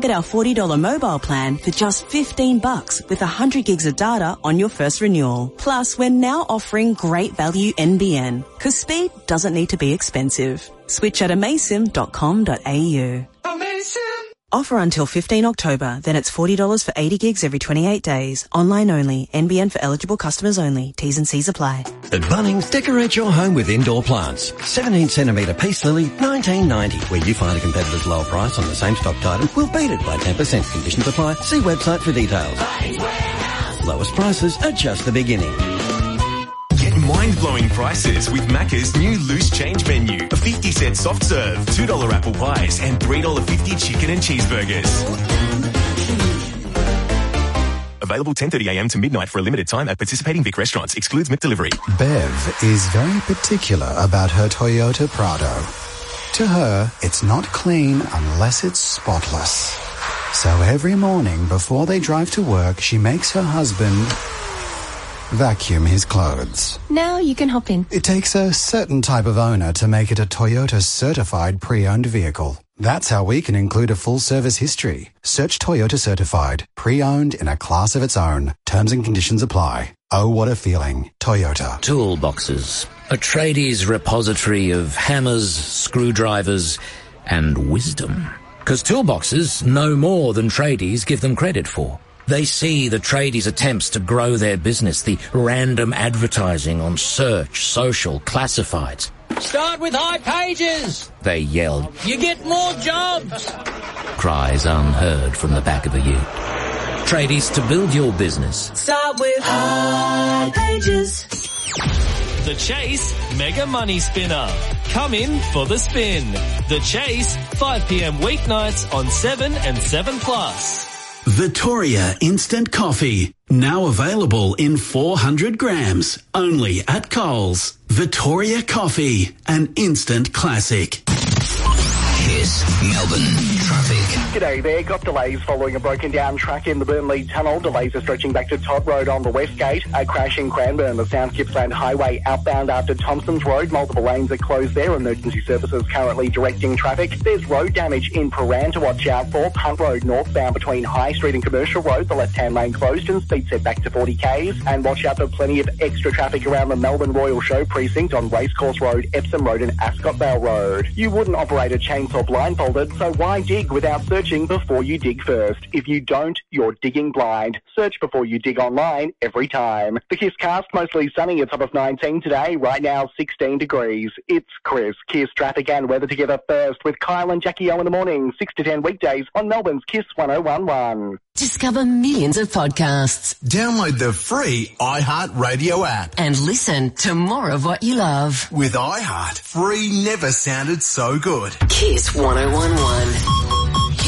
at our $40 mobile plan for just $15 with 100 gigs of data on your first renewal. Plus, we're now offering great value NBN, because speed doesn't need to be expensive. Switch at amaysim.com.au. Offer until 15 October, then it's $40 for 80 gigs every 28 days. Online only. NBN for eligible customers only. T's and C's apply. At Bunnings, decorate your home with indoor plants. 17cm peace lily, $19.90. Where you find a competitor's lower price on the same stocked item, we'll beat it by 10%. Conditions apply. See website for details. Lowest prices are just the beginning. Mind-blowing prices with Macca's new loose change menu. A 50-cent soft serve, $2 apple pies and $3.50 chicken and cheeseburgers. Available 10:30am to midnight for a limited time at participating Vic restaurants. Excludes McDelivery. Bev is very particular about her Toyota Prado. To her, it's not clean unless it's spotless. So every morning before they drive to work, she makes her husband vacuum his clothes. Now you can hop in. It takes a certain type of owner to make it a Toyota certified pre-owned vehicle. That's how we can include a full service history. Search Toyota certified, pre-owned in a class of its own. Terms and conditions apply. Oh, what a feeling. Toyota. Toolboxes, a tradies repository of hammers, screwdrivers and wisdom. Because toolboxes know more than tradies give them credit for. They see the tradies' attempts to grow their business, the random advertising on search, social, classifieds. Start with high pages, they yelled. You get more jobs. Cries unheard from the back of a ute. Tradies, to build your business, start with high pages. The Chase Mega Money Spinner. Come in for the spin. The Chase, 5pm weeknights on 7 and 7+. Vittoria Instant Coffee. Now available in 400 grams. Only at Coles. Vittoria Coffee. An instant classic. Kiss Melbourne traffic. G'day there. Got delays following a broken down track in the Burnley Tunnel. Delays are stretching back to Todd Road on the West Gate. A crash in Cranbourne, the South Gippsland Highway outbound after Thompson's Road. Multiple lanes are closed there. Emergency services currently directing traffic. There's road damage in Paran to watch out for. Punt Road northbound between High Street and Commercial Road. The left-hand lane closed and speed set back to 40 k's. And watch out for plenty of extra traffic around the Melbourne Royal Show precinct on Racecourse Road, Epsom Road and Ascot Vale Road. You wouldn't operate a chainsaw blindfolded, so why dig without searching before you dig first? If you don't, you're digging blind. Search before you dig online every time. The Kiss cast, mostly sunny, a top of 19 today. Right now, 16 degrees. It's Chris. Kiss traffic and weather together first with Kyle and Jackie O in the morning, 6 to 10 weekdays on Melbourne's Kiss 1011. Discover millions of podcasts. Download the free iHeart Radio app. And listen to more of what you love. With iHeart, free never sounded so good. Kiss 1011.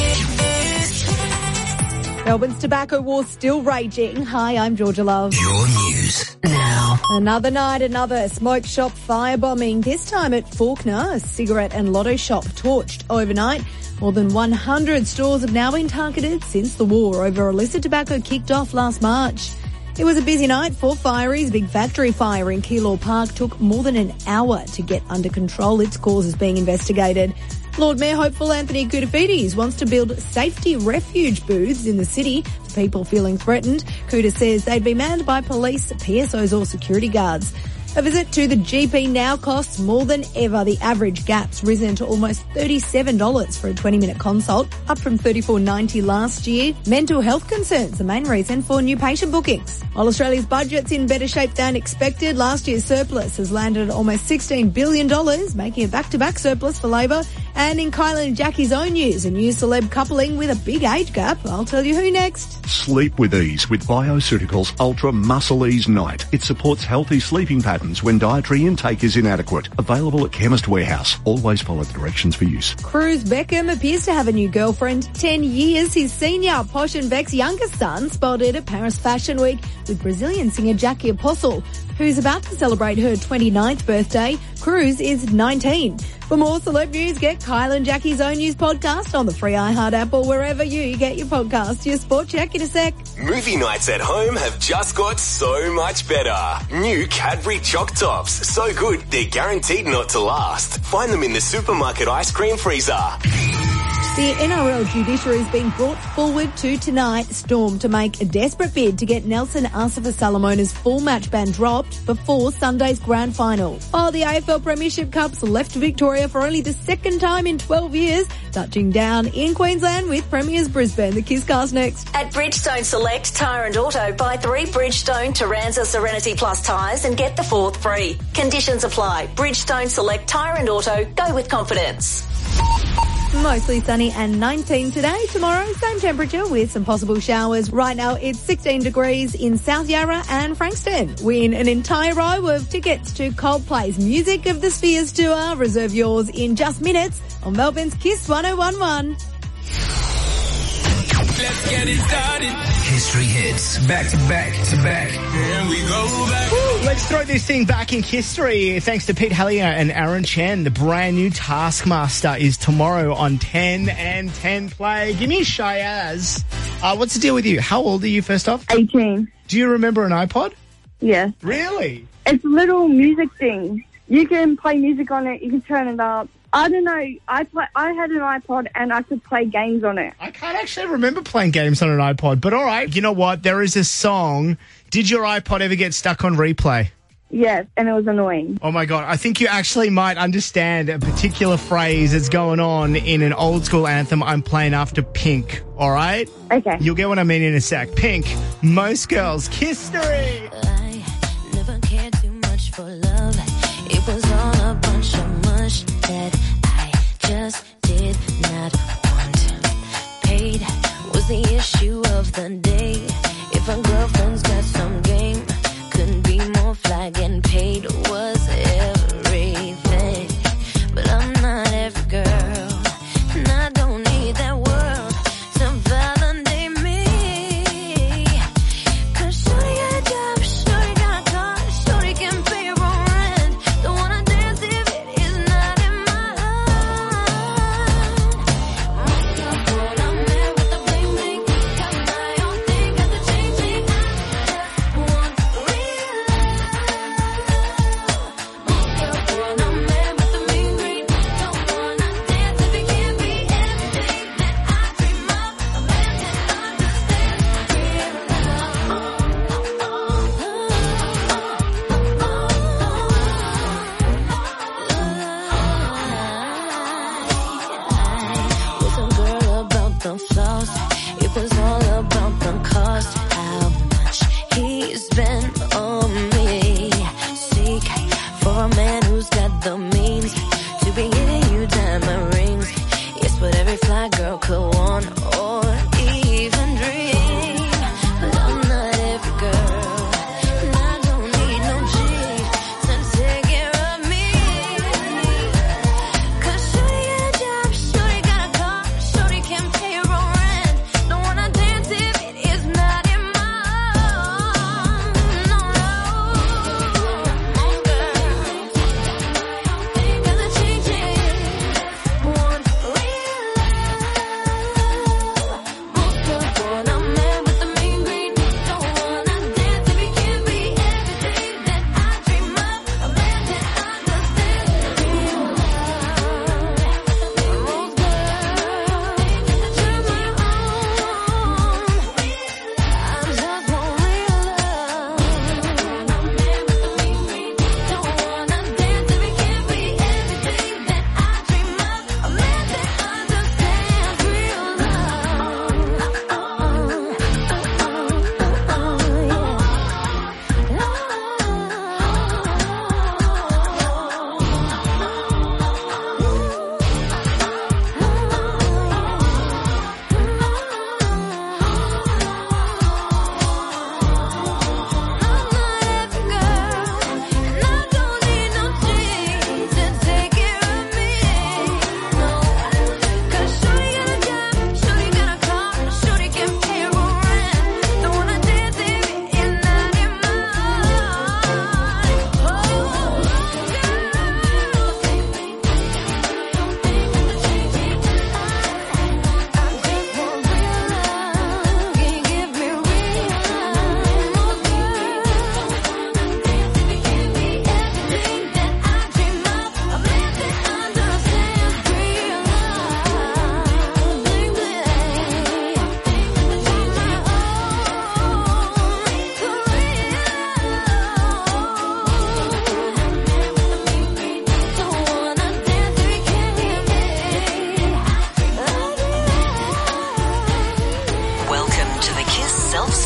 Kiss. Melbourne's tobacco war still raging. Hi, I'm Georgia Love. Your news now. Another night, another smoke shop firebombing, this time at Fawkner. A cigarette and lotto shop torched overnight. More than 100 stores have now been targeted since the war over illicit tobacco kicked off last March. It was a busy night for fireys. Big factory fire in Keilor Park took more than an hour to get under control. Its cause is being investigated. Lord Mayor hopeful Anthony Koutafidis wants to build safety refuge booths in the city for people feeling threatened. Kouta says they'd be manned by police, PSOs or security guards. A visit to the GP now costs more than ever. The average gap's risen to almost $37 for a 20-minute consult, up from $34.90 last year. Mental health concerns, the main reason for new patient bookings. While Australia's budget's in better shape than expected, last year's surplus has landed at almost $16 billion, making a back-to-back surplus for Labor. And in Kylie and Jackie's own news, a new celeb coupling with a big age gap. I'll tell you who next. Sleep with ease with Bioceuticals Ultra Muscle Ease Night. It supports healthy sleeping patterns when dietary intake is inadequate. Available at Chemist Warehouse. Always follow the directions for use. Cruz Beckham appears to have a new girlfriend. 10 years his senior. Posh and Beck's youngest son spotted at Paris Fashion Week with Brazilian singer Jackie Apostle, who's about to celebrate her 29th birthday. Cruz is 19. For more celeb news, get Kyle and Jackie's own news podcast on the free iHeart app or wherever you get your podcasts. Your sport check in a sec. Movie nights at home have just got so much better. New Cadbury Choc Tops. So good, they're guaranteed not to last. Find them in the supermarket ice cream freezer. The NRL judiciary is being brought forward to tonight. Storm to make a desperate bid to get Nelson Asafa-Salomona's full match ban dropped before Sunday's grand final. While the AFL Premiership Cup's left Victoria for only the second time in 12 years, touching down in Queensland with Premiers Brisbane. The Kisscast next. At Bridgestone Select Tyre and Auto, buy 3 Bridgestone Taranza Serenity Plus tyres and get the 4th free. Conditions apply. Bridgestone Select Tyre and Auto. Go with confidence. Mostly sunny and 19 today. Tomorrow, same temperature with some possible showers. Right now, it's 16 degrees in South Yarra and Frankston. Win an entire row of tickets to Coldplay's Music of the Spheres tour. Reserve yours in just minutes on Melbourne's Kiss 1011. Let's get it started. History hits. Back to back to back. Here we go back. Woo, let's throw this thing back in history. Thanks to Pete Hallier and Aaron Chen. The brand new Taskmaster is tomorrow on 10 and 10 Play. Give me Shayaz. What's the deal with you? How old are you, first off? 18. Do you remember an iPod? Yes. Really? It's a little music thing. You can play music on it. You can turn it up. I don't know. I had an iPod and I could play games on it. I can't actually remember playing games on an iPod, but all right. You know what? There is a song. Did your iPod ever get stuck on replay? Yes, and it was annoying. Oh, my God. I think you actually might understand a particular phrase that's going on in an old school anthem I'm playing after Pink, all right? Okay. You'll get what I mean in a sec. Pink, Most Girls, Kisstory. I never cared too much for love. It was all a bunch of mush that I just did not want. Paid was the issue of the day. If a girlfriend's got some game, couldn't be more fly. Getting paid was everything. But I'm not every girl, and I don't need that world to validate me. 'Cause shorty got a job, shorty got a car, shorty can pay her own rent. Don't wanna dance if it is not in my line. Most girls when I'm there with the bling bling, got my own thing, got the chain chain. I just want real love. Most girls when I'm there with the mean green, don't wanna dance if it can't be everything that I dream of. A man that understands real was a girl about the flaws. It was all about the cost. How much he spent on me. Seek for a man who's got the means to be giving you diamond rings. Yes, what every fly girl could want or even dream. But I'm not every girl, and I don't need no cheat to take care of me. 'Cause shorty got a job, shorty got a car, shorty can pay her own rent. Don't wanna dance if it is not in my own. No, no. Most girls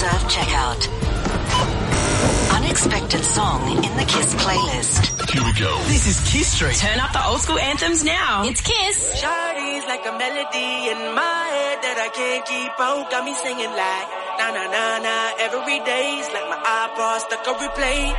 Self-serve checkout. Unexpected song in the KISS playlist. Here we go. This is Kiss Street. Turn up the old school anthems now. It's KISS. Shawty's like a melody in my head that I can't keep out. Got me singing like na na na na every day's like my iPod stuck on replay.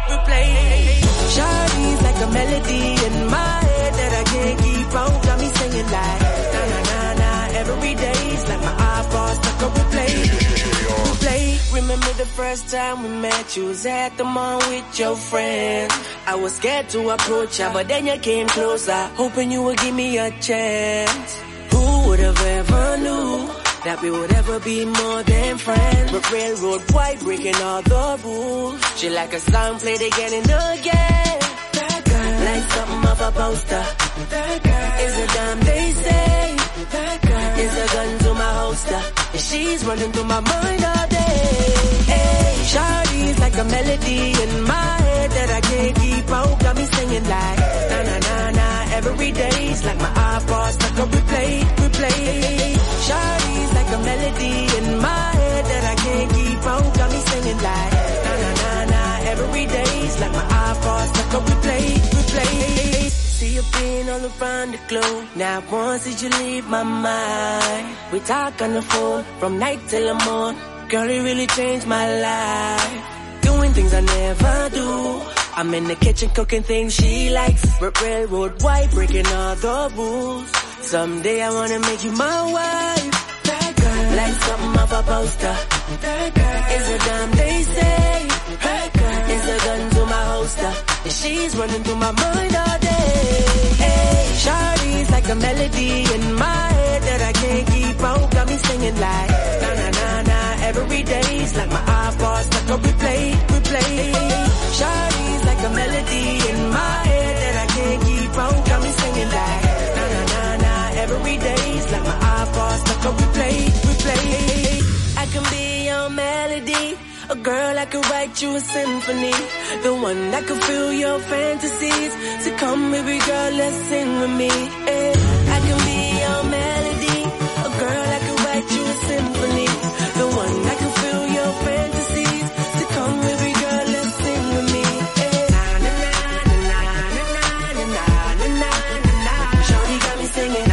Shawty's like a melody in my head that I can't keep out. Got me singing like na na na na every day's like my iPod stuck on replay. Remember the first time we met, you was at the mall with your friends. I was scared to approach ya, but then you came closer, hoping you would give me a chance. Who would have ever knew that we would ever be more than friends? But railroad white, breaking all the rules. She like a song played again and again. That girl, like something off a poster. That girl is a damn they say. That girl is a gun to my holster, and she's running through my mind all day. Hey, Shawty's like a melody in my head that I can't keep out. Got me singing like na na na na every day's like my iPod stuck on replay. Shawty's like a melody in my head that I can't keep out. Got me singing like na na na na every day's like my iPod stuck on replay. See you being all around the globe. Now once did you leave my mind? We talk on the phone from night till the morning. Girl, it really changed my life. Doing things I never do. I'm in the kitchen cooking things she likes. Railroad white, breaking all the rules. Someday I wanna make you my wife. That girl, like something off a poster. That girl is a damn they say. That girl is a gun to my holster, and she's running through my mind all day. Hey, Shawty's like a melody in my head that I can't keep out. Got me singing like na na na na every day's like my iPod stuck on replay. Shawty's like a melody in my head that I can't keep out. Got me singing like na na na na every day's like my iPod stuck on replay. I can be your melody, a girl I could write you a symphony, the one that could fill your fantasies. So come baby girl, let's sing with me. I can be your melody, a girl I could write you a symphony, the one that could fill your fantasies. So come baby girl, let's sing with me. Shawty got me singing.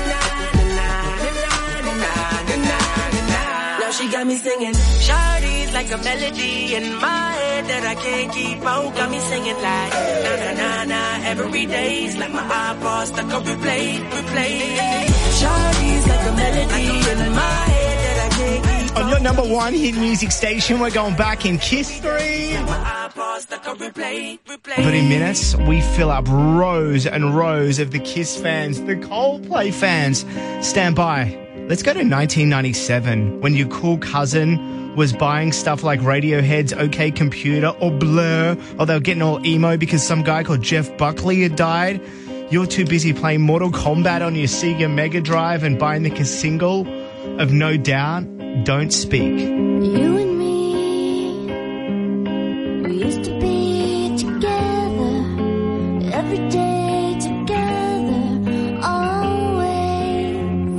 Now she got me singing. Shawty's like a melody in my head that I can't keep out. Got me singing like na na na na every day's like my iPod stuck on replay. Shawty's like a melody in my head that I can't keep out. On your number one hit music station, we're going back in KISS 3. But in minutes, we fill up rows and rows of the KISS fans, the Coldplay fans. Stand by. Let's go to 1997, when your cool cousin was buying stuff like Radiohead's OK Computer or Blur, or they were getting all emo because some guy called Jeff Buckley had died. You're too busy playing Mortal Kombat on your Sega Mega Drive and buying the single of No Doubt, Don't Speak. You and me, we used to be together, every day together, always.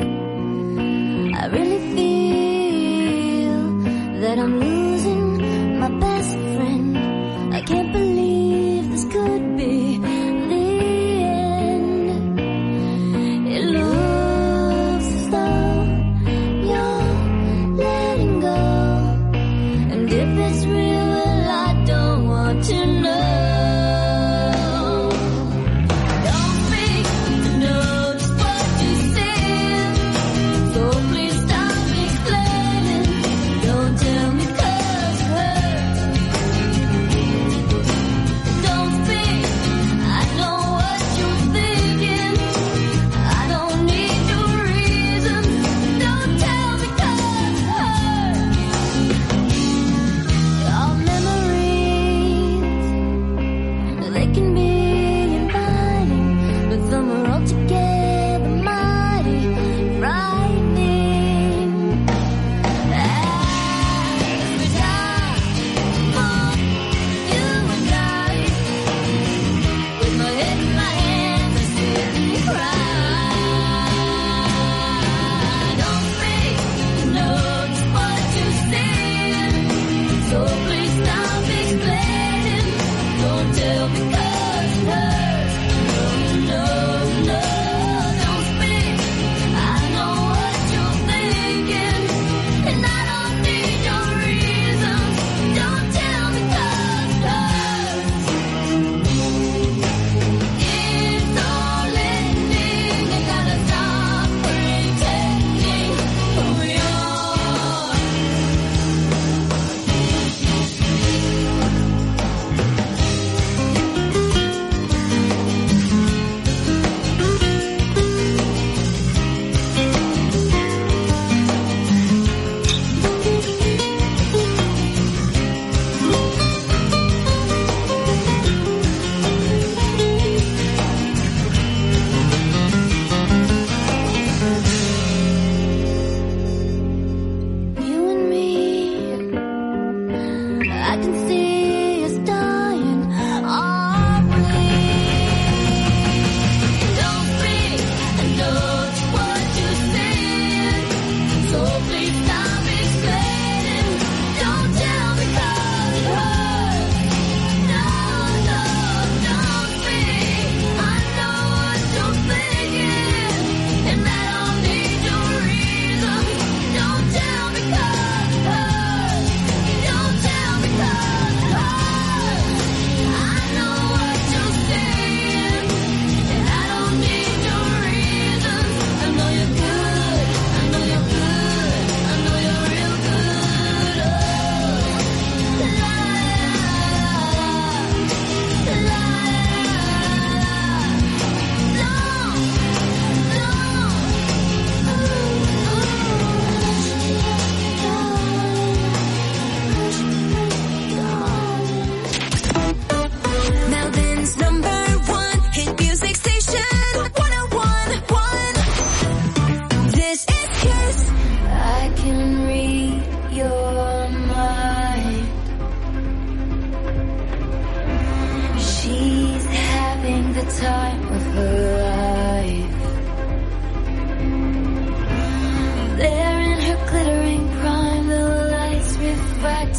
I really feel that I'm losing my best friend. I can't believe this could be the end. It looks as though you're letting go.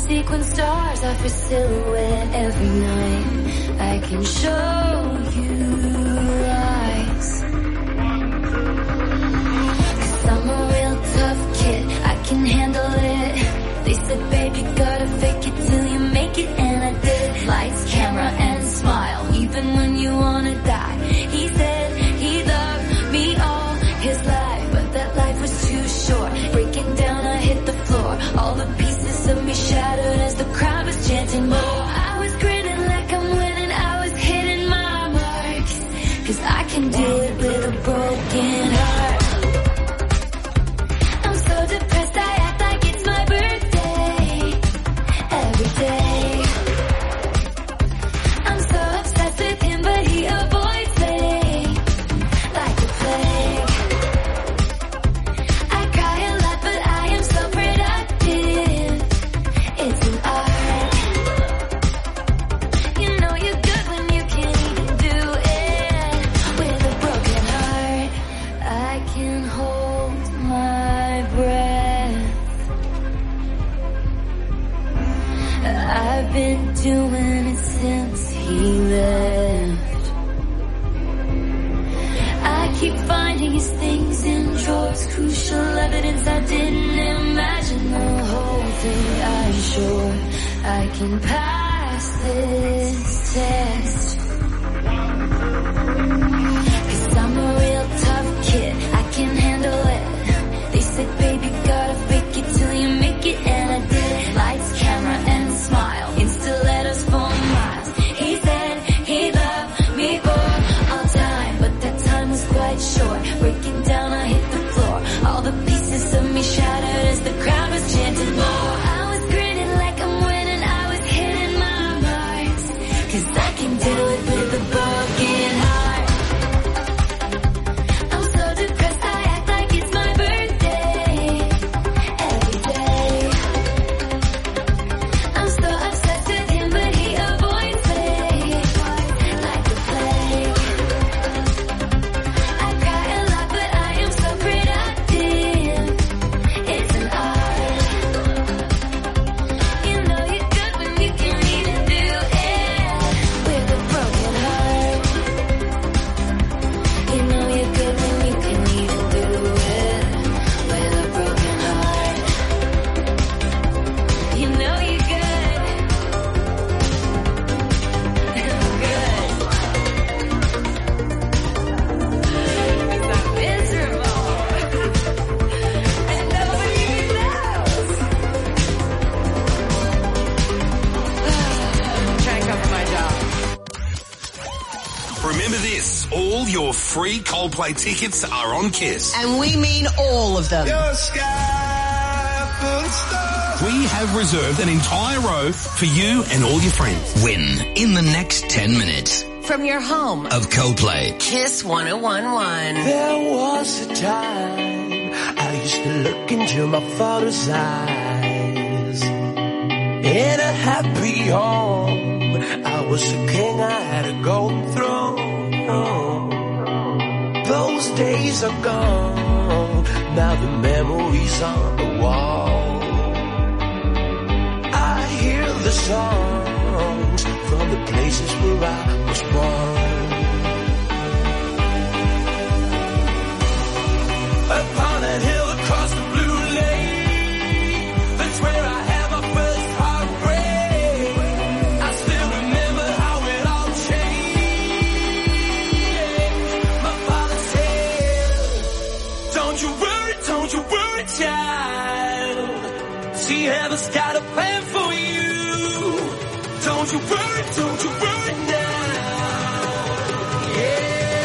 sequin stars off your silhouette every night. I can show you eyes. 'Cause I'm a real tough kid, I can handle it. They said, baby, gotta fake it till you make it, and I did. Lights, camera, and smile, even when you wanna die. He said he loved me all his life, but that life was too short. Breaking down, I hit the floor. All the pieces of me shattered as the crowd was chanting more. I was grinning like I'm winning, I was hitting my marks. 'Cause I can do it with a broken heart. I'm so depressed, I act like it's my birthday every day. I'm so obsessed with him, but he avoids me like a plague. I cry a lot, but I am so productive. It's an art. You know you're good when you can't even do it with a broken heart. I can hold my breath. I've been doing it since he left. I keep finding his things in drawers, crucial evidence I didn't imagine the whole thing. I'm sure I can pass this test. 'Cause I'm a real tough kid, I can handle it. They said, baby, gotta fake it till you make it, and I did. Lights, camera, and smile, insta letters for miles. He said he loved me for all time, but that time was quite short. Breaking down, I hit the floor. All the pieces of me shattered as the crowd was chanting more. I was grinning like I'm winning, I was hitting my marks. 'Cause I can do it with a broken heart. I'm so depressed, I act like it's my birthday every day. I'm so obsessed with him, but he avoids me like the plague. I cry a lot, but I am so productive. It's an art. You know you're good when you can't even do it with a broken heart. You know you're good when you can't even do it with a broken heart. You know you're good. Good. 'Cause I'm miserable. And nobody knows. Try and cover my job. Remember this, all your free Coldplay tickets are on KISS. And we mean all of them. We have reserved an entire row for you and all your friends. Win in the next 10 minutes From your home of Coldplay. KISS 101.1. There was a time I used to look into my father's eyes. In a happy home, I was a king, I had a golden throne. Those days are gone, now the memories on the wall. I hear the songs from the places where I was born. Upon that hill across the blue lake, that's where I had my first heartbreak. I still remember how it all changed. My father said, don't you worry, child. See, heaven's got a plan for you. Don't you worry now. Yeah.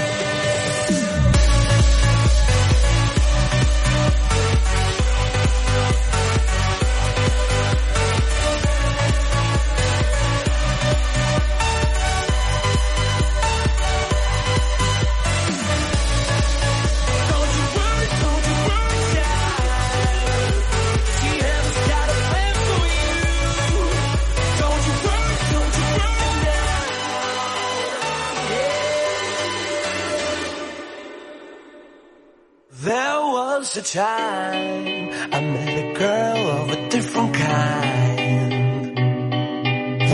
There was a time I met a girl of a different kind.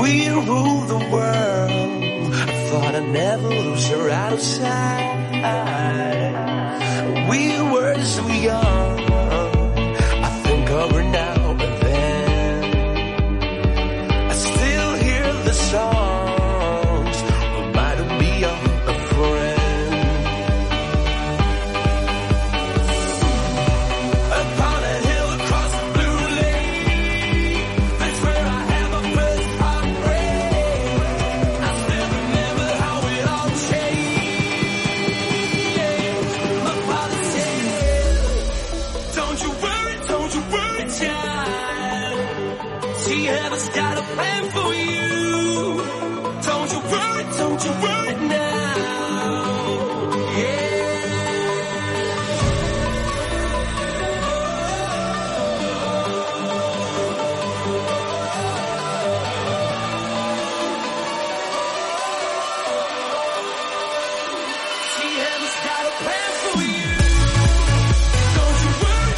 We rule the world. I thought I'd never lose her out of sight. We were so young. I think of her now and then. I still hear the songs reminding me of a friend. Upon a hill across the blue lake, that's where I had my first heartbreak. I still remember how it all changed. My father said, don't you worry, child. She has got a plan for you. Don't you worry now. Yeah. She has got a plan for you. Don't you worry,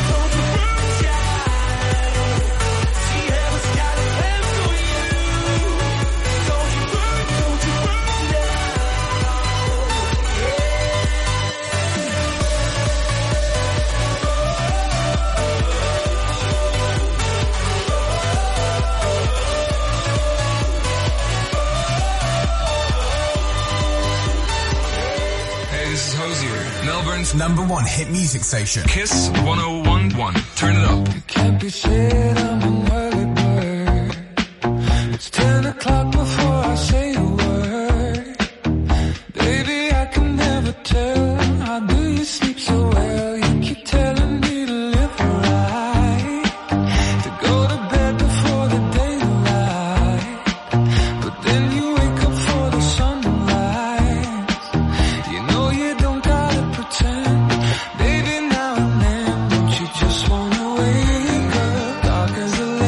child. She has got a plan for you. Don't you worry now. Hey, this is Hosier, Melbourne's #1 hit music station. Kiss 101.1. Turn it up. Can't be said I'm an early bird. It's 10 o'clock before I say a word. Baby, I can never tell. How do you sleep so well? You keep telling me to live right, to go to bed before the daylight. But then you wake up for the sunrise. You know you don't gotta pretend. Baby, now and then, don't you just wanna wake up dark as a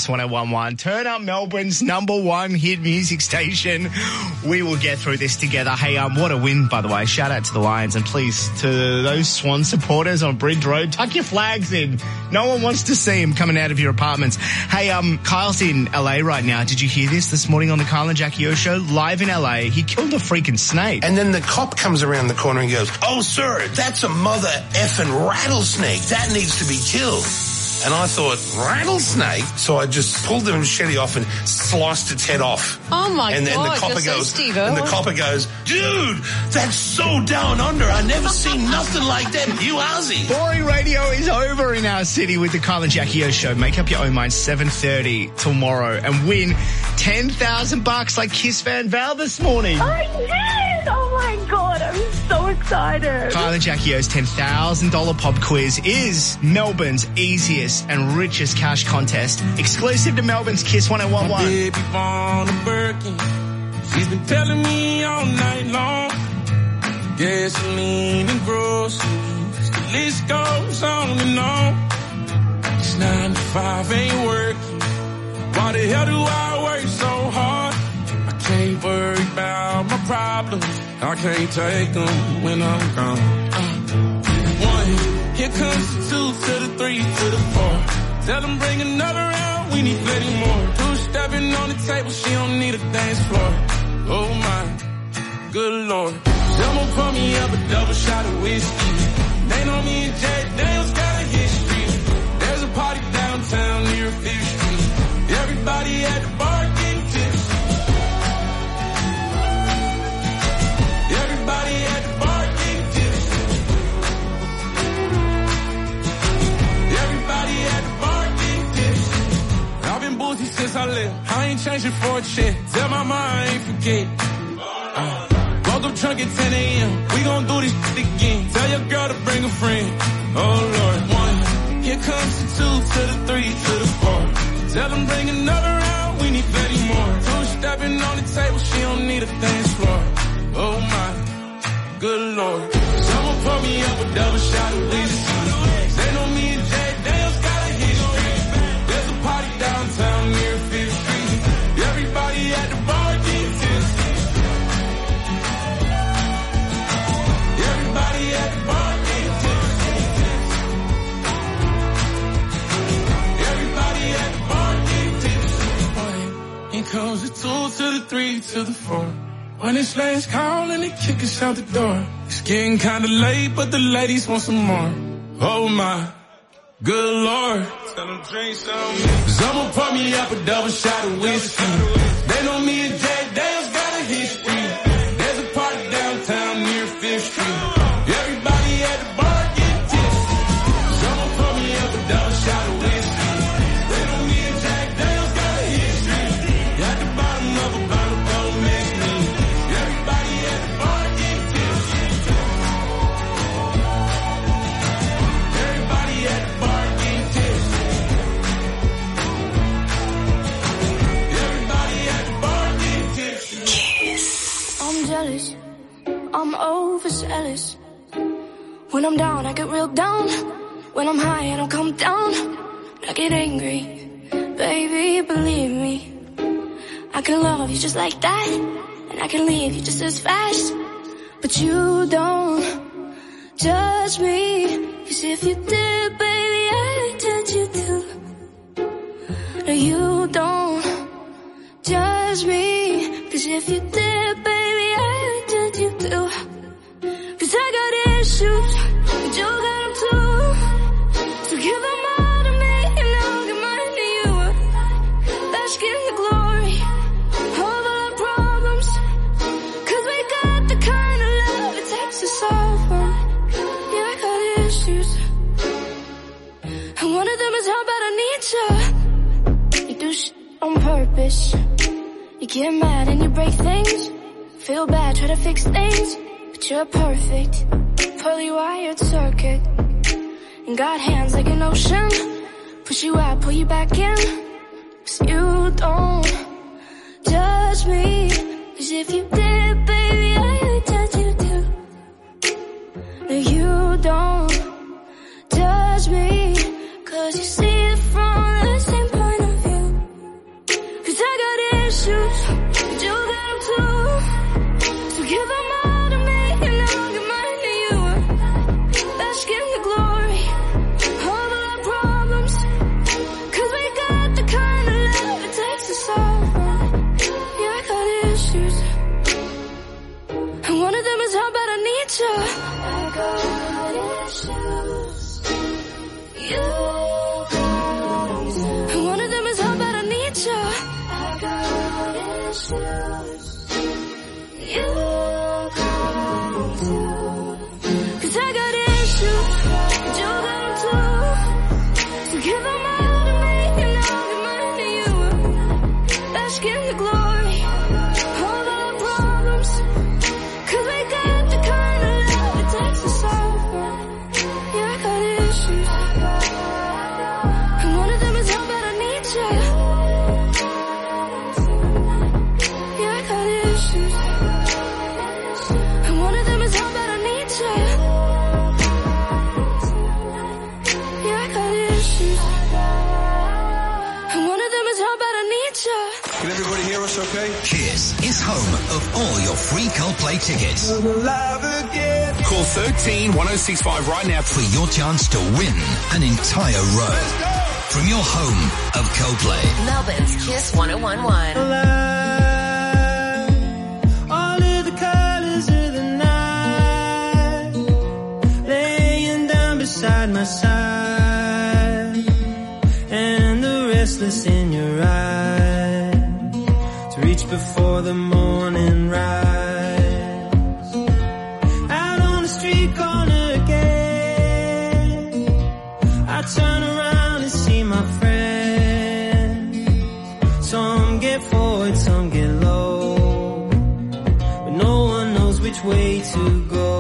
Kiss 1011. Turn up Melbourne's number one hit music station. We will get through this together. Hey, what a win, by the way. Shout out to the Lions, and please, to those Swan supporters on Bridge Road, tuck your flags in. No one wants to see them coming out of your apartments. Hey, Kyle's in LA right now. Did you hear this morning on the Kyle and Jackie O show? Live in LA, he killed a freaking snake. And then the cop comes around the corner and goes, "Oh, sir, that's a mother effing rattlesnake. That needs to be killed." And I thought, rattlesnake? So I just pulled the machete off and sliced its head off. Oh my and then God, the copper you're so goes, Steve-o. and the copper goes, "Dude, that's so down under. I never seen nothing like that. You Aussie." Boring radio is over in our city with the Kyle and Jackie O show. Make up your own mind, 7:30 tomorrow, and win $10,000 like Kiss fan Val this morning. Oh, yes! Oh, my God. I'm so excited. Kyle and Jackie O's $10,000 pop quiz is Melbourne's easiest and richest cash contest, exclusive to Melbourne's Kiss 1011. My baby born a Birkin. She's been telling me all night long. Gasoline and groceries, the list goes on and on. This 9 to 5 ain't working. Why the hell do I work so hard? I can't worry about my problems. I can't take them when I'm gone. 1, here comes the 2 to the 3 to the 4. Tell them bring another round, we need plenty more. 2 stepping on the table, she don't need a dance floor. Oh my, good Lord. Someone pour me up a double shot of whiskey. They know me and Jack Daniels got a history. There's a party downtown near 5th Street. Everybody at the bar getting tipsy. Everybody at the bar getting tipsy. Everybody at the bar getting tipsy. I've been boozy since I left. I ain't changing for a check. Tell my mind I ain't forget. Woke up drunk at 10 a.m. We gon' do this shit again. Tell your girl to bring a friend. Oh Lord. 1, here comes the 2 to the 3 to the 4. Tell them bring another round, we need plenty more. 2 stepping on the table, she don't need a dance floor. Oh my, good Lord. Someone pour me up a double shot of whiskey. They know me and Jack Daniels got a history. There's a party downtown near 5th Street. Everybody at the bar getting tipsy. Everybody at the bar getting tipsy. Everybody at the bar getting tipsy. Here comes the 2 to the 3 to the 4. When it's last call and they kick us out the door. It's getting kinda late, but the ladies want some more. Oh my, good Lord. Tell them drink some. Someone pour me up a double shot of whiskey. They know me and Jack Daniels got a history. There's a party downtown near 5th Street. Everybody at the bar getting tipsy. Someone pour me up a double shot of whiskey. They know me and Jack Daniels got a history. At the bottom of a bottle, don't mess me. Everybody at the bar getting tipsy. Everybody at the bar getting tipsy. Everybody at the bar getting tipsy. Kiss. I'm jealous. I'm overzealous. When I'm down, I get real down. When I'm high, I don't come down. I get angry. Baby, believe me. I can love you just like that. And I can leave you just as fast. But you don't judge me. 'Cause if you did, baby, I'd judge you too. No, you don't judge me. 'Cause if you did, baby, I'd judge you too. 'Cause I got issues, but you got them too. So give them all to me and I'll give mine to you. Bask in the glory of our problems. 'Cause we got the kind of love it takes to solve them. Yeah, I got issues. And one of them is how bad I need you. You do shit on purpose. You get mad and you break things. Feel bad, try to fix things. But you're perfect, pearly wired circuit. And got hands like an ocean. Push you out, pull you back in. 'Cause you don't judge me. 'Cause if you did, baby, I'd judge you too. No, you don't judge me. 'Cause you see it from the same point of view. And one of them is how bad I need you. I got issues. You got issues. And one of them is how bad I need you. I got issues. You got issues. 'Cause I got issues. And you got them too. So give them all to me and I'll give mine to you. Bask in the glory of our problems. 'Cause we got the kind of love it takes to solve them. Yeah, I got issues. And one of them is how bad I need you. Yeah, I got issues. And one of them is how bad I need you. Yeah, I got issues. And one of them is how bad I need you. Can everybody hear us okay? Kiss is home of all your free Coldplay tickets. Call 13-1065 right now for your chance to win an entire row from your home of Coldplay. Melbourne's Kiss 101.1. All of the colors of the night, laying down beside my side, and the restless in your eyes, to reach before the morning rise. Out on the street corner again, I turn around and see my friends. Some get forward, some get low, but no one knows which way to go.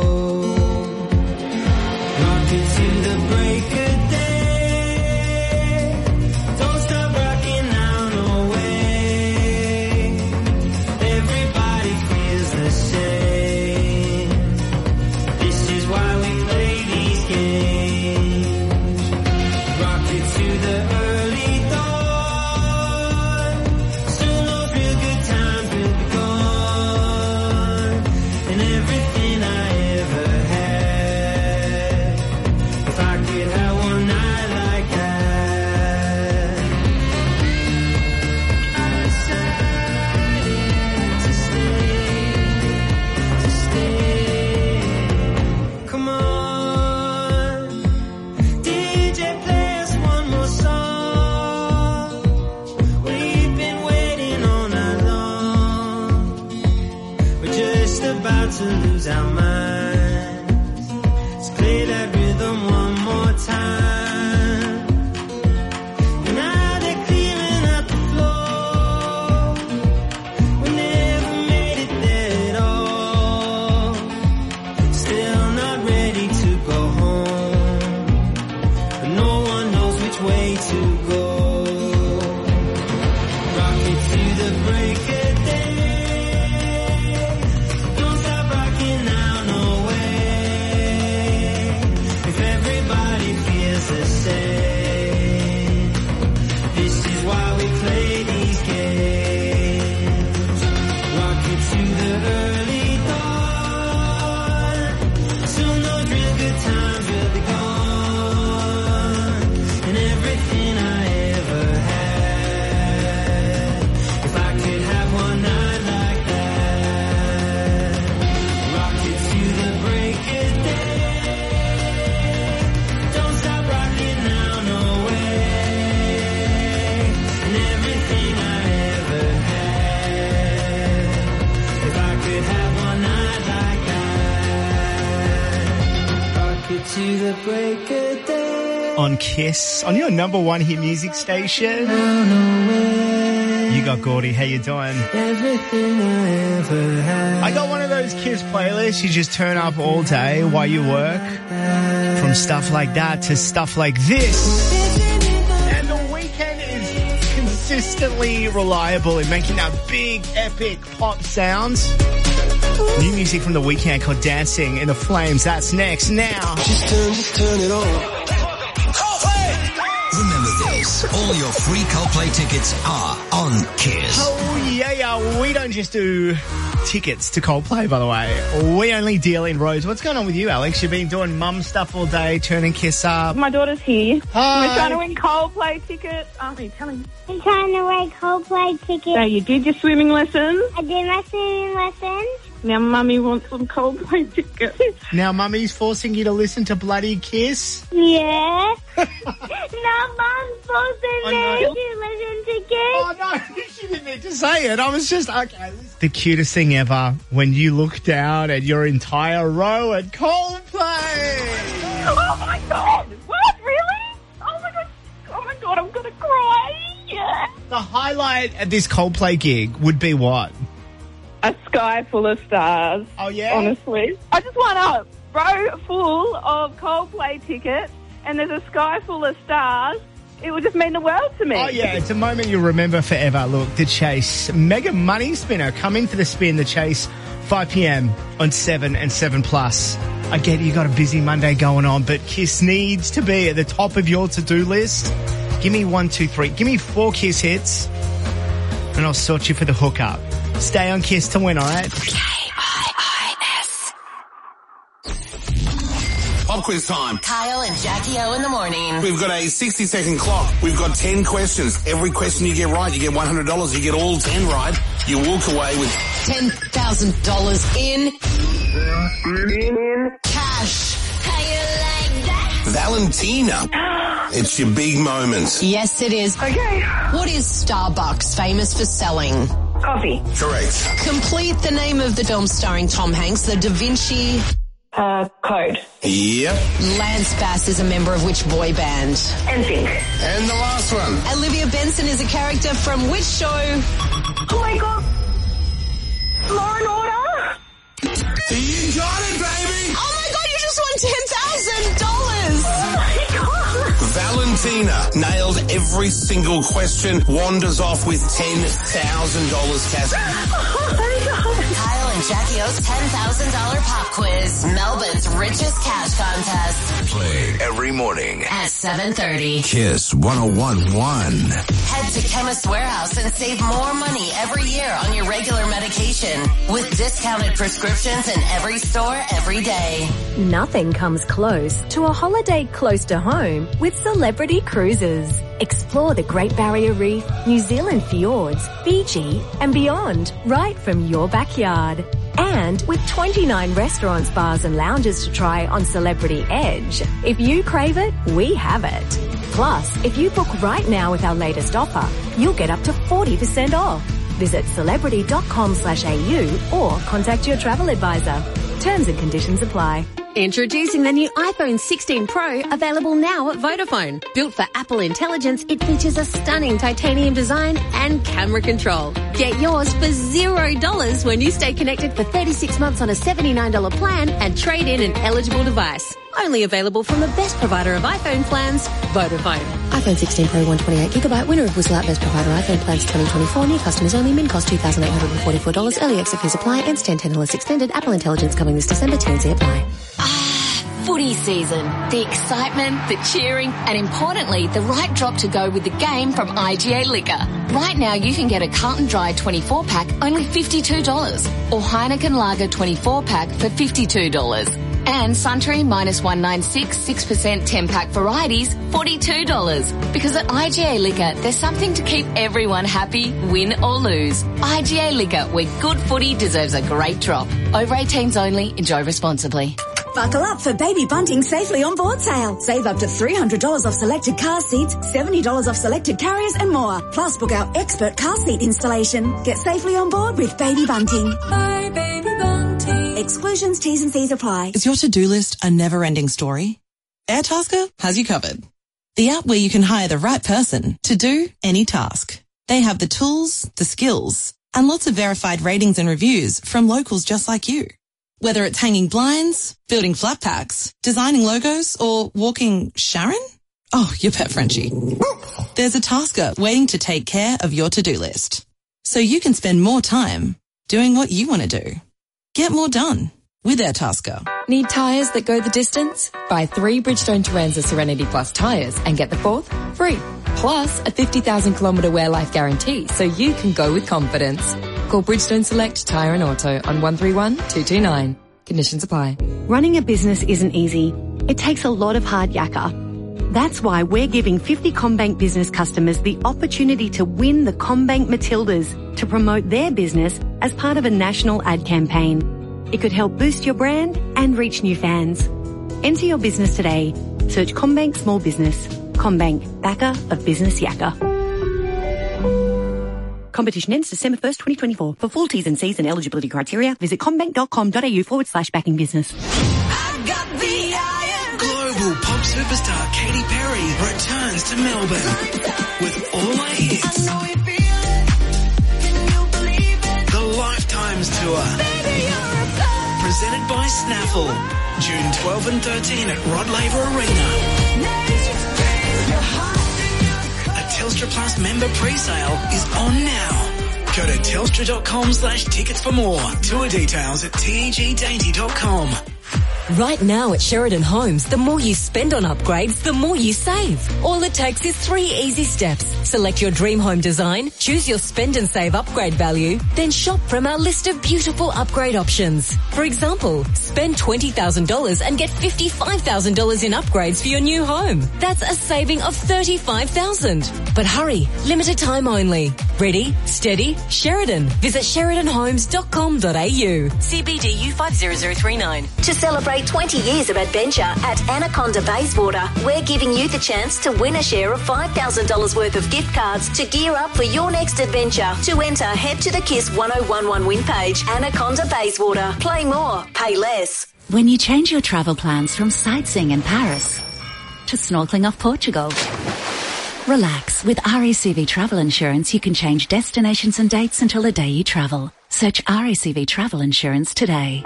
Rocking to the break of day, don't stop rocking now, no way. Everybody feels the same. This is why we play these games. Rock it to the early dawn, soon those real good times will be gone, and everything I ever had. If I could have one night like that, I decided to stay. Come on, DJ, play us one more song. We've been waiting all night long. We're just about to lose our minds. Let's play that rhythm one more time. Now they're clearing out the floor. We never made it there at all. Still not ready to go home, but no one knows which way to go. Rock it to the break of day, don't stop rocking now, no way. If everybody feels the same, this is why we play these games. Rock it to the early dawn, soon those real good times will be gone, and everything I ever had. If I could have one night like that, rock it to the break of day, don't stop rocking now, no way, and everything I ever had. If I could have one night like that, rock it to the break of day. On Kiss, on your number one hit music station. You got Gordy, how you doing? Everything I ever had. I got one of those Kiss playlists you just turn up all day while you work. From stuff like that to stuff like this. And The Weeknd is consistently reliable in making that big, epic pop sounds. New music from The Weeknd called Dancing in the Flames. That's next now. Just turn it on. Remember this, all your free Coldplay tickets are on Kiss. Oh yeah, we don't just do tickets to Coldplay, by the way. We only deal in rows. What's going on with you, Alex? You've been doing mum stuff all day, turning Kiss up. My daughter's here. Hi. We're trying to win Coldplay tickets. Aren't we? Tell me. I'm trying to win Coldplay tickets. So you did your swimming lessons? I did my swimming lessons. Now Mummy wants some Coldplay tickets. Now Mummy's forcing you to listen to bloody Kiss? Yeah. Now Mum's forcing me to listen to Kiss. Oh, no, she didn't need to say it. I was just, okay. The cutest thing ever, when you look down at your entire row at Coldplay. Oh, my God. What? Really? Oh, my God, I'm going to cry. Yeah. The highlight at this Coldplay gig would be what? A sky full of stars. Oh, yeah? Honestly. I just want a row full of Coldplay tickets and there's a sky full of stars. It would just mean the world to me. Oh, yeah, it's a moment you'll remember forever. Look, The Chase. Mega Money Spinner. Come in for the spin, The Chase, 5 p.m. on 7 and 7 Plus. I get you got a busy Monday going on, but Kiss needs to be at the top of your to-do list. Give me 1, 2, 3. Give me 4 Kiss hits and I'll sort you for the hookup. Stay on Kiss to win, all right? K-I-I-S. Pop quiz time. Kyle and Jackie O in the morning. We've got a 60-second clock. We've got 10 questions. Every question you get right, you get $100. You get all 10 right, you walk away with $10,000 in cash. How you like that? Valentina. It's your big moment. Yes, it is. Okay. What is Starbucks famous for selling? Coffee. Correct. Complete the name of the film starring Tom Hanks, The Da Vinci Code. Yep. Lance Bass is a member of which boy band? NSYNC. And the last one. Olivia Benson is a character from which show? Oh my God. Law and Order. You got it, baby. Oh my God, you just won $10,000. Oh my God. Valentina nailed every single question, wanders off with $10,000 cash. Oh my God. Kyle and Jackie O's $10,000 pop quiz, Melbourne's richest cash contest. Played every morning At 7:30. Kiss 101.1. Head to Chemist Warehouse and save more money every year on your regular medication with discounted prescriptions in every store every day. Nothing comes close to a holiday close to home with Celebrity Cruises. Explore the Great Barrier Reef, New Zealand fjords, Fiji and beyond right from your backyard. And with 29 restaurants, bars and lounges to try on Celebrity Edge, if you crave it, we have it. Plus, if you book right now with our latest offer, you'll get up to 40% off. Visit celebrity.com/au or contact your travel advisor. Terms and conditions apply. Introducing the new iPhone 16 Pro, available now at Vodafone. Built for Apple Intelligence, it features a stunning titanium design and camera control. Get yours for $0 when you stay connected for 36 months on a $79 plan and trade in an eligible device. Only available from the best provider of iPhone plans, Vodafone. iPhone 16 Pro 128GB, winner of Whistle Out Best Provider iPhone Plans 2024, new customers only, min cost $2,844, early exit fees apply, ends 10/10 unless extended, Apple Intelligence coming this December, T&C apply. Footy season. The excitement, the cheering, and importantly, the right drop to go with the game from IGA Liquor. Right now, you can get a Carlton Dry 24-pack only $52, or Heineken Lager 24-pack for $52. And Suntory -196 6% 10-pack varieties, $42. Because at IGA Liquor, there's something to keep everyone happy, win or lose. IGA Liquor, where good footy deserves a great drop. Over 18s only. Enjoy responsibly. Buckle up for Baby Bunting Safely On Board sale. Save up to $300 off selected car seats, $70 off selected carriers and more. Plus book our expert car seat installation. Get safely on board with Baby Bunting. Bye, Baby Bunting. Exclusions, T's and C's apply. Is your to-do list a never-ending story? Airtasker has you covered. The app where you can hire the right person to do any task. They have the tools, the skills, and lots of verified ratings and reviews from locals just like you. Whether it's hanging blinds, building flat packs, designing logos, or walking Sharon? Oh, your pet Frenchie. There's a tasker waiting to take care of your to-do list, so you can spend more time doing what you want to do. Get more done with Airtasker. Need tyres that go the distance? Buy 3 Bridgestone Turanza Serenity Plus tyres and get the 4th free. Plus a 50,000-kilometre wear life guarantee so you can go with confidence. Call Bridgestone Select Tyre and Auto on 131 229. Conditions apply. Running a business isn't easy. It takes a lot of hard yakka. That's why we're giving 50 CommBank business customers the opportunity to win the CommBank Matildas to promote their business as part of a national ad campaign. It could help boost your brand and reach new fans. Enter your business today. Search CommBank Small Business. CommBank, backer of Business Yakka. Competition ends December 1st, 2024. For full T's and C's and eligibility criteria, visit commbank.com.au/backing business. Global pop superstar Katy Perry returns to Melbourne with all her hits. The Lifetimes Tour. Presented by Snaffle. June 12 and 13 at Rod Laver Arena. A Telstra Plus member pre-sale is on now. Go to telstra.com/tickets for more. Tour details at tegdainty.com. Right now at Sheridan Homes, the more you spend on upgrades, the more you save. All it takes is 3 easy steps. Select your dream home design, choose your spend and save upgrade value, then shop from our list of beautiful upgrade options. For example, spend $20,000 and get $55,000 in upgrades for your new home. That's a saving of $35,000. But hurry, limited time only. Ready, steady, Sheridan. Visit sheridanhomes.com.au. CBDU 50039. To celebrate 20 years of adventure at Anaconda Bayswater, we're giving you the chance to win a share of $5,000 worth of gift cards to gear up for your next adventure. To enter, head to the KISS 1011 win page. Anaconda Bayswater. Play more, pay less. When you change your travel plans from sightseeing in Paris to snorkeling off Portugal, relax. With RACV Travel Insurance, you can change destinations and dates until the day you travel. Search RACV Travel Insurance today.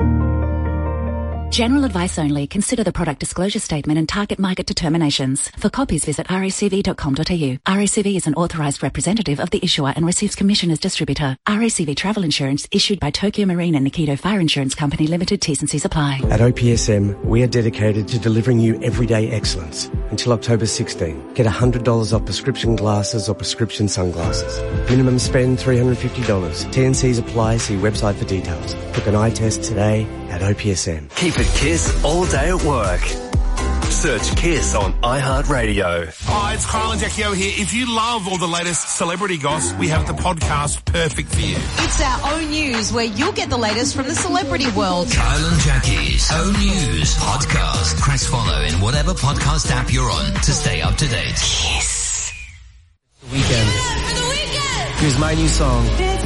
General advice only. Consider the product disclosure statement and target market determinations. For copies, visit racv.com.au. RACV is an authorised representative of the issuer and receives commission as distributor. RACV Travel Insurance issued by Tokyo Marine and Nikito Fire Insurance Company Limited. T's and C's apply. At OPSM, we are dedicated to delivering you everyday excellence. Until October 16, get $100 off prescription glasses or prescription sunglasses. Minimum spend $350. T&Cs apply. See website for details. Book an eye test today at OPSM. Keep it KISS all day at work. Search KISS on iHeartRadio. Hi, it's Kyle and Jackie O here. If you love all the latest celebrity goss, we have the podcast perfect for you. It's our own news where you'll get the latest from the celebrity world. Kyle and Jackie's own news podcast. Press follow in whatever podcast app you're on to stay up to date. Yes. Weekend. Here's my new song.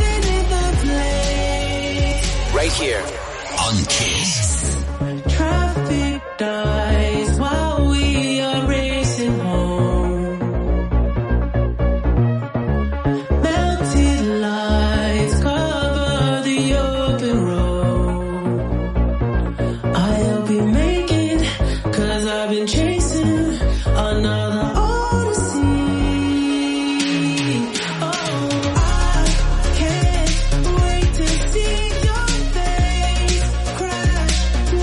Right here. On KISS. Traffic dies while we are racing home. Melted lights cover the open road. I'll be making, 'cause I've been chasing another odyssey. Oh, I can't wait to see your face crash.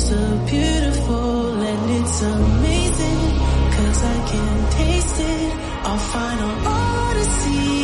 so beautiful and it's amazing, 'cause I can taste it. Our final odyssey.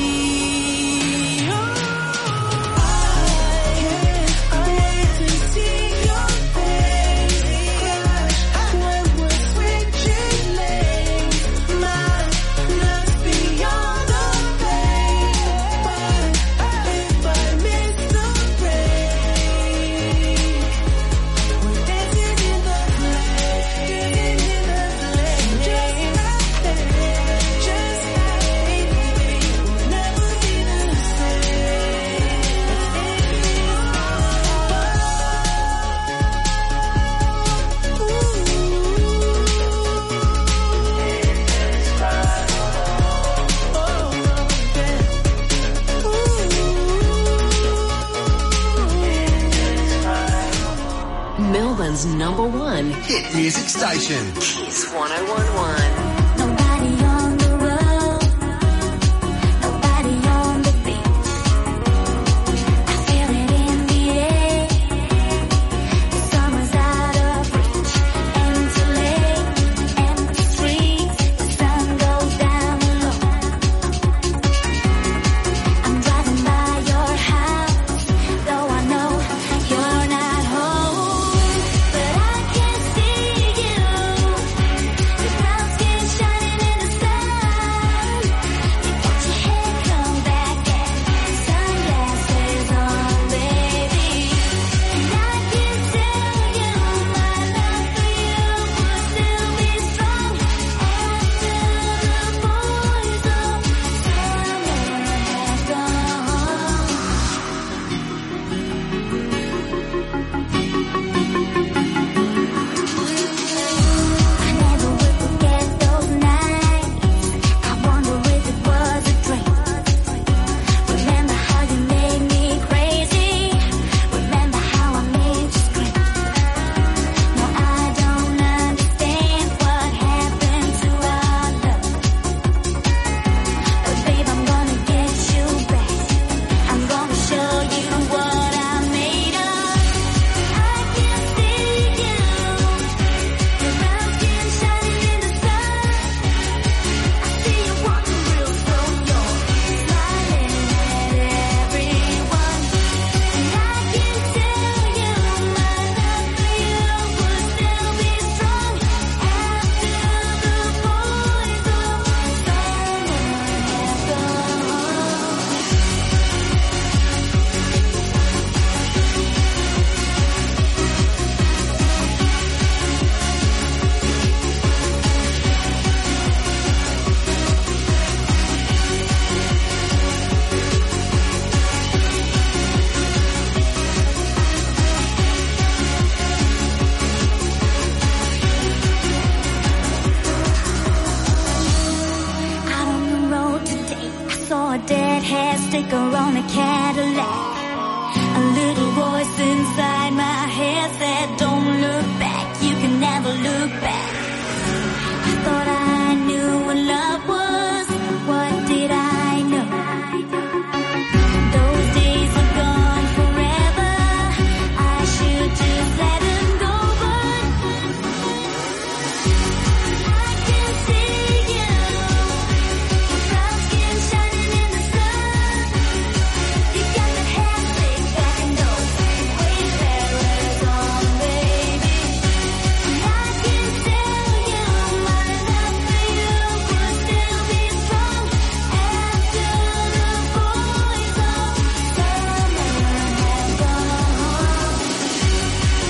Melbourne's number one hit music station. Kiss 101.1. Nobody on the road, nobody on the beach. I feel it in the air. The summer's out of reach. Empty lake, empty streets. The sun goes down low. I'm driving by your house, though I know you're not home. But I can see you. The brown skin shining in the sun. You got your hair combed back and sunglasses on, baby. And I can tell you my love for you will still be strong after the poison summer has gone. I never will forget those nights. I wonder if it was a dream. Remember how you made me crazy. Remember how I made you scream. No, I don't understand what happened to our love. But babe, I'm gonna get you back. I'm gonna show you what I'm made of. I can see you. Your brown skin shining in the sun. I see you walking real slow, you're smiling at everyone. And I can tell you my love for you will still be strong after the poison Out on the road today, I saw a dead hair sticker on a Cadillac. A little voice inside my head said, don't look back, you can never look back. I thought I knew what love was, what did I know? Those days are gone forever, I should just let them go, but I can see you. Brown skin shining in the sun. You got the hair slicked back and those wayfarers on, baby. And I can tell you my love for you will still be strong after the poison summer has gone.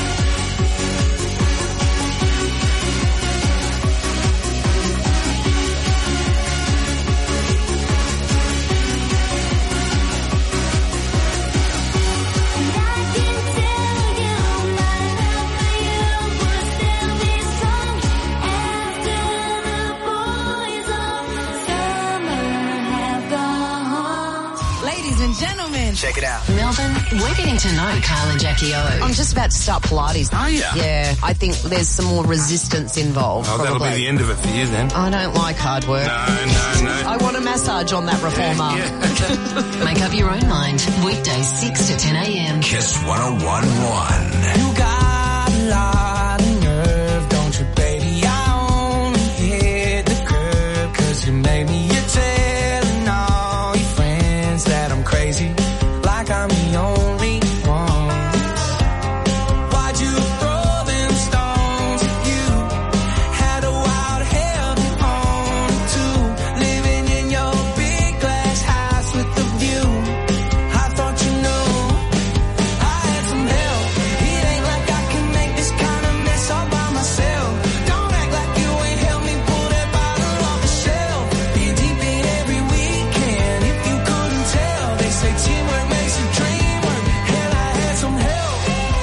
And I can tell you my love for you will still be strong after the poison summer has gone. Ladies and gentlemen. Check it out. Melbourne, we're getting to know Kyle and Jackie O. I'm just about to start Pilates. Are you? Yeah, I think there's some more resistance involved. Oh, that'll be probably. the end of it for you then. I don't like hard work. No. I want a massage on that reformer. Make up your own mind. Weekdays 6 to 10 a.m. Kiss 101.1. You got lot of nerve, don't you, baby? I only hit the curb 'cause you made me. You're telling all your friends that I'm crazy, like I'm the only one. Why'd you throw them stones? You had a wild heaven on too, living in your big glass house with the view. I thought you knew I had some help. It ain't like I can make this kind of mess all by myself. Don't act like you ain't helped me pull that bottle off the shelf. Been deep in every weekend. If you couldn't tell, they say teamwork makes the dream work. Hell, I had some help.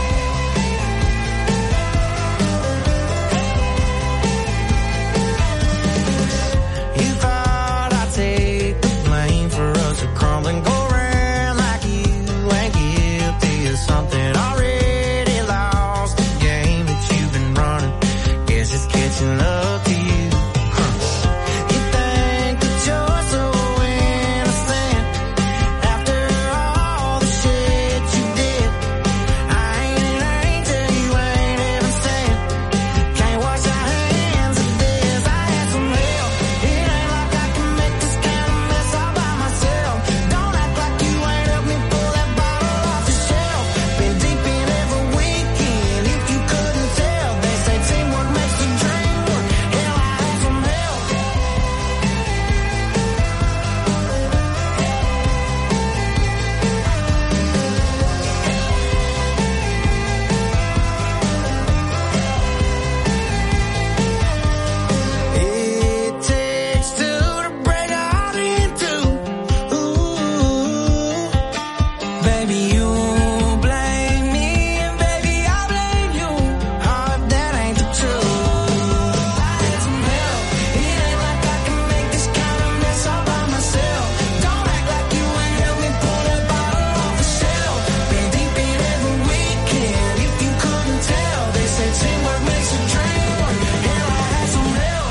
You thought I'd take the blame for us to crumble and go around like you ain't guilty of something. Already lost the game that you've been running. Guess it's catching up to you. You think that you're so innocent after all the shit you did. I ain't an angel, you ain't ever said. Can't wash our hands of this. I had some help. It ain't like I can make this kind of mess all by myself. Don't act like you ain't helped me pull that bottle off the shelf. Been deep in every weekend. If you couldn't tell, they say teamwork makes the dream work. Hell, I had some help. It takes two to break a heart in two. Ooh, baby, you blame me, and baby, I blame you. Oh, if that ain't the truth. I had some help. It ain't like I can make this kind of mess all by myself. Don't act like you ain't helped me pull that bottle off the shelf. Been deep in every weekend. If you couldn't tell, they say teamwork makes the dream work. Hell, I had some help.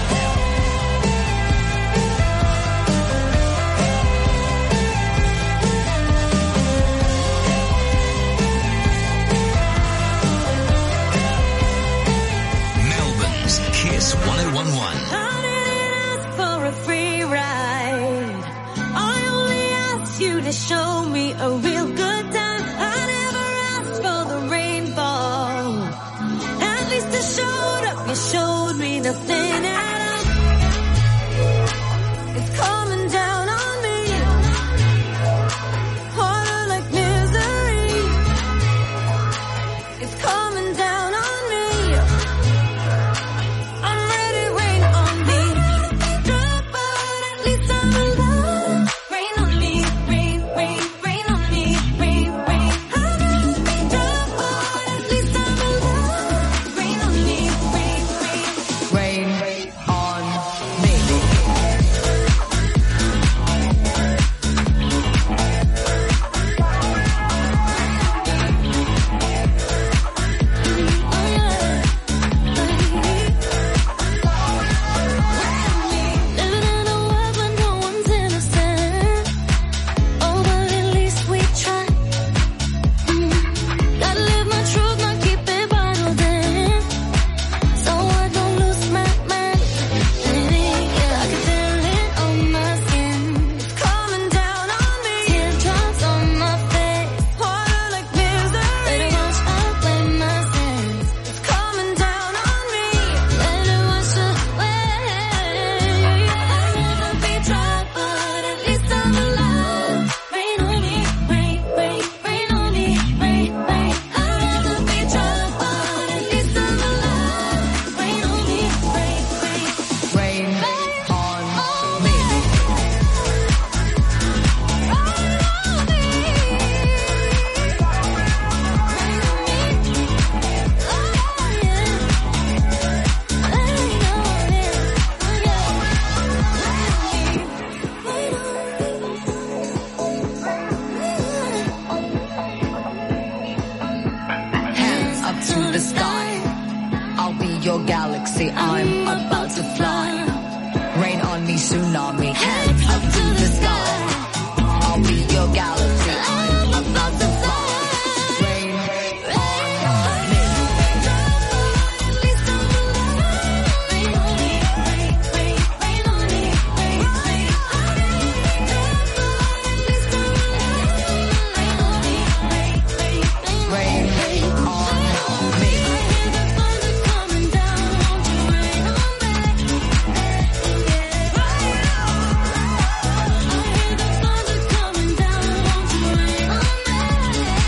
Melbourne's Kiss 1011. I didn't ask for a free ride. I only asked you to show me a real good time. I never asked for the rainfall. At least I showed up. You showed me nothing at all. It's coming down on me. Harder like misery. It's coming down on me. I'm ready, rain on me. Drop, but at least I'm alive. Rain on me, rain, rain, rain on me, rain, rain. Drop, but at least I'm alive. Rain on me, rain, rain. Rain on me. Living in a world where no one's innocent. Oh, but at least we try. Gotta live my truth, not keep it bottled in. So I don't lose my mind. Yeah, I can feel it on my skin. It's coming down on me. Teardrops on my face. Harder like misery. Let it wash away my sins. It's coming down on me. Let it wash away. I'll never be dry, but at least I'm alive. Rain on me, rain, rain, rain on me, rain, rain. I'll never be dry, but at least I'm alive. Rain on me, rain, rain. Rain on me. Hands up to the sky. I'll be your galaxy. I'm about to fly. Rain on me, tsunami. Hands up to the sky. I'll be your galaxy. I'm about to fly. Rain on me.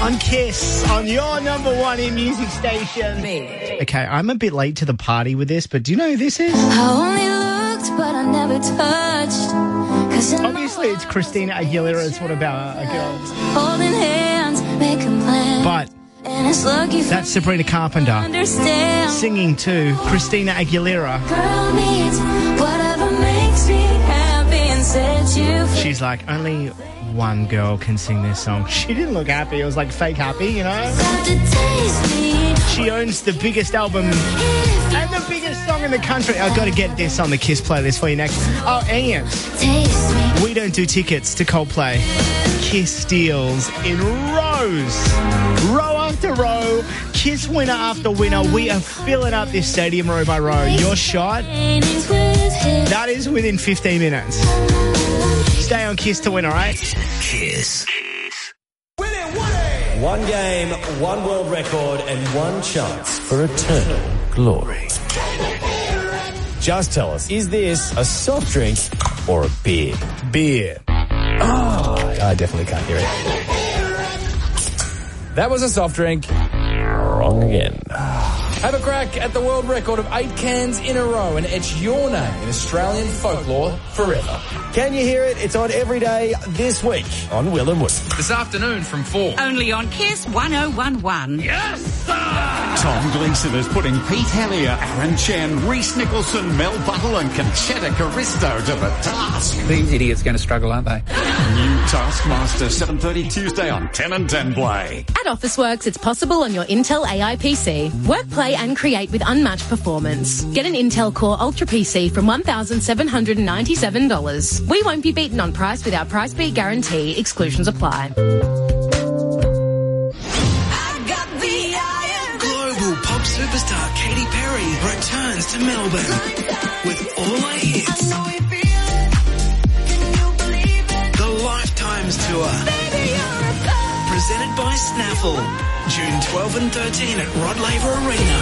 On Kiss, on your number one in music station. Me. Okay, I'm a bit late to the party with this, but do you know who this is? I only looked, but I never touched. 'Cause in Obviously, it's Christina Aguilera's What About a Girl? holding hands, making plans. But And it's lucky for that's Sabrina Carpenter understand. singing to Christina Aguilera. Girl needs whatever makes me happy and set you free. She's like, only one girl can sing this song. She didn't look happy. It was like fake happy, you know? Got to taste me. She owns the biggest album and the biggest song in the country. I've got to get this on the Kiss playlist for you next. Oh, and Taste me. we don't do tickets to Coldplay. Kiss deals in rows. Row after row. Kiss winner after winner. We are filling up this stadium row by row. Your shot, that is within 15 minutes. Stay on Kiss to win, all right? Kiss. One game, one world record, and one chance for eternal glory. Just tell us, is this a soft drink or a beer? Beer. Oh, I definitely can't hear it. That was a soft drink. Wrong again. Have a crack at the world record of 8 cans in a row and etch your name in Australian folklore forever. Can you hear it? It's on every day this week on Will and Wood. This afternoon from 4. Only on Kiss 1011. Yes, sir! Tom Gleeson is putting Pete Hellier, Aaron Chen, Reece Nicholson, Mel Buttle and Conchetta Caristo to the task. These idiots going to struggle, aren't they? New Taskmaster, 7:30 Tuesday on 10 and 10 Play. At Officeworks, it's possible on your Intel AI PC. Work, play and create with unmatched performance. Get an Intel Core Ultra PC from $1,797. We won't be beaten on price with our price beat guarantee. Exclusions apply. Global pop superstar Katy Perry returns to Melbourne with all her hits. The Lifetimes Tour. Presented by Snaffle. June 12 and 13 at Rod Laver Arena.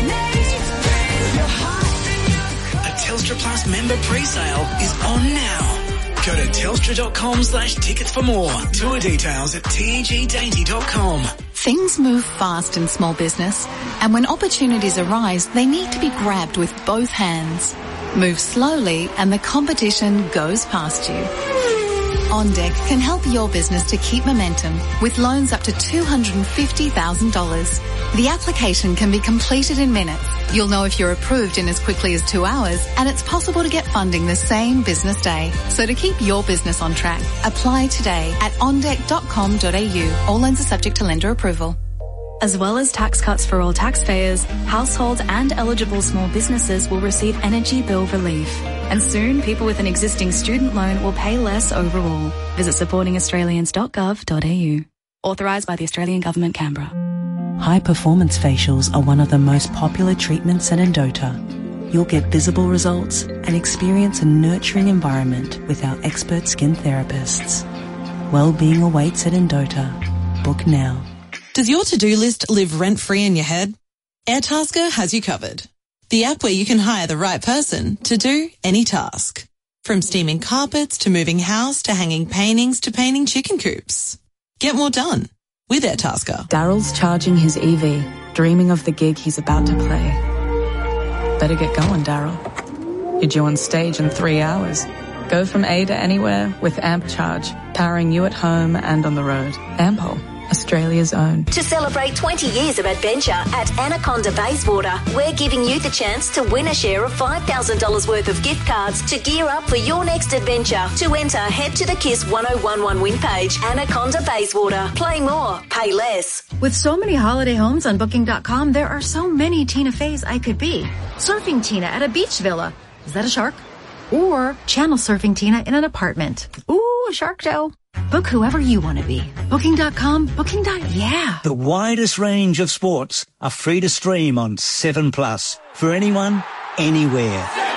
A Telstra Plus member pre-sale is on now. Go to telstra.com/tickets for more. Tour details at tegdainty.com. Things move fast in small business, and when opportunities arise, they need to be grabbed with both hands. Move slowly and the competition goes past you. OnDeck can help your business to keep momentum with loans up to $250,000. The application can be completed in minutes. You'll know if you're approved in as quickly as 2 hours, and it's possible to get funding the same business day. So to keep your business on track, apply today at ondeck.com.au. All loans are subject to lender approval. As well as tax cuts for all taxpayers, households and eligible small businesses will receive energy bill relief. And soon, people with an existing student loan will pay less overall. Visit supportingaustralians.gov.au. Authorised by the Australian Government, Canberra. High-performance facials are one of the most popular treatments at Endota. You'll get visible results and experience a nurturing environment with our expert skin therapists. Well-being awaits at Endota. Book now. Does your to-do list live rent-free in your head? Airtasker has you covered. The app where you can hire the right person to do any task. From steaming carpets to moving house to hanging paintings to painting chicken coops. Get more done with Airtasker. Daryl's charging his EV, dreaming of the gig he's about to play. Better get going, Daryl. You're due on stage in 3 hours. Go from A to anywhere with Amp Charge, powering you at home and on the road. Ampol, Australia's own. To celebrate 20 years of adventure at Anaconda Bayswater, we're giving you the chance to win a share of $5,000 worth of gift cards to gear up for your next adventure. To enter, head to the Kiss 1011 win page. Anaconda Bayswater. Play more, pay less. With so many holiday homes on Booking.com, there are so many Tina Feys I could be. Surfing Tina at a beach villa. Is that a shark? Or channel surfing Tina in an apartment. Ooh, a shark doe. Book whoever you want to be. Booking.com, yeah. The widest range of sports are free to stream on 7plus for anyone, anywhere.